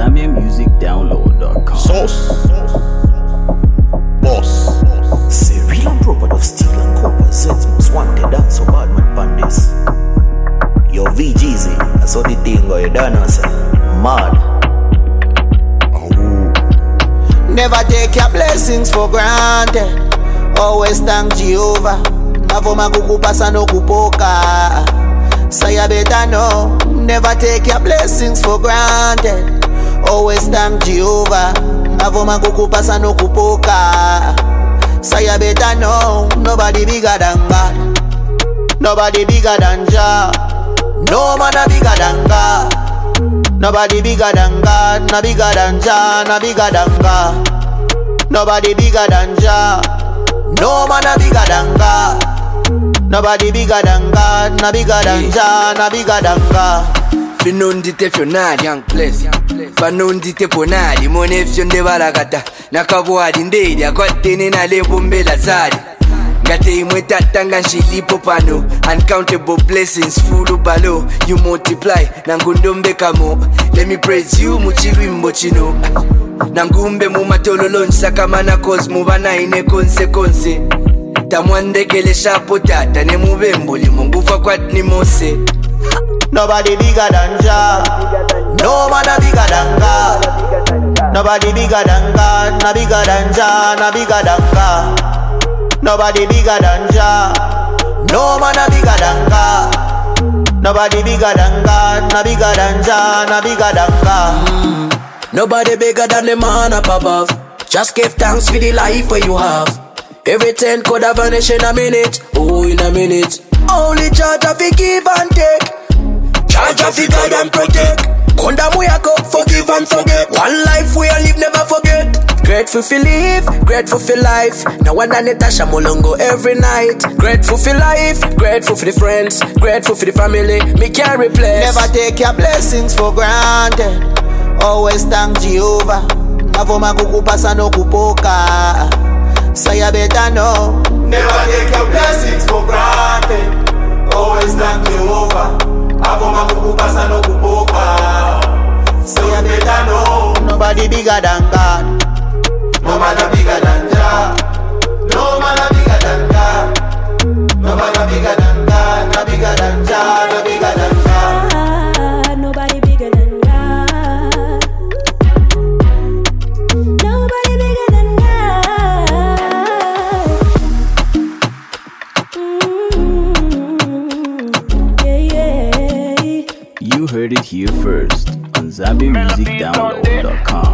ZambianMusicDownload.com. Sauce. Boss. Say real and proper of steel and copper. Zeds most wanted dance so bad man pandis. Yo VGZ, I saw the thing go you done us. Mad. Never take your blessings for granted. Always thank Jehovah. Navoma kukupasa no kupoka. So you better know. Never take your blessings for granted. Always thank Jehovah. Navoma kukupasa no kupoka. So you better know. Nobody bigger than God. Nobody bigger than Jah. No man a bigger than God. Nobody bigger than God. No bigger than Jah. No bigger than God. Nobody bigger than Jah. No man a bigger than God. Nobody bigger than God. No bigger than Jah. No bigger than God. Finondite fionali young place Banondite ponali Mone fionde barakata Nakabwadi ndedi Akwatene na lebo mbela zadi Ngate imweta tanga nshilipo pano Uncountable blessings full balo You multiply Nangundombe kamo Let me praise you muchilwimbo chino Nangumbe mumatololo nsakamana cause mubana ine konse Tamwandekele shapo tata Ne mubembo limungufa kwatni mose Nobody bigger than Jah. No man a bigger than God. Nobody bigger than God. No bigger than Jah. No bigger than God. Nobody bigger than Jah. No man a bigger than God. Nobody bigger than God. No bigger than Jah. No bigger than God. Nobody bigger than the man up above. Just give thanks for the life where you have. Everything could have vanished in a minute. Oh, in a minute. Only charge of the give and take. Charge of the guide and protect. Kondamu yako, forgive and forget. One life we all live, never forget. Grateful for live, grateful for life. Now one and Natasha Molongo every night. Grateful for life, grateful for the friends, grateful for the family. Me can't replace. Never take your blessings for granted. Always thank Jehovah. Navoma kukupasa no kupoka. So you better know. Never take your blessings for granted. Always thank Jehovah. Navoma kukupasa no kupoka. So you better know. Nobody bigger than God. No man a bigger than Jah. No man a bigger than God. No man a bigger than God. No bigger than Jah. No bigger than God. Nobody bigger than God. Nobody bigger than God. Yeah. You heard it here first on ZambianMusicDownload.com.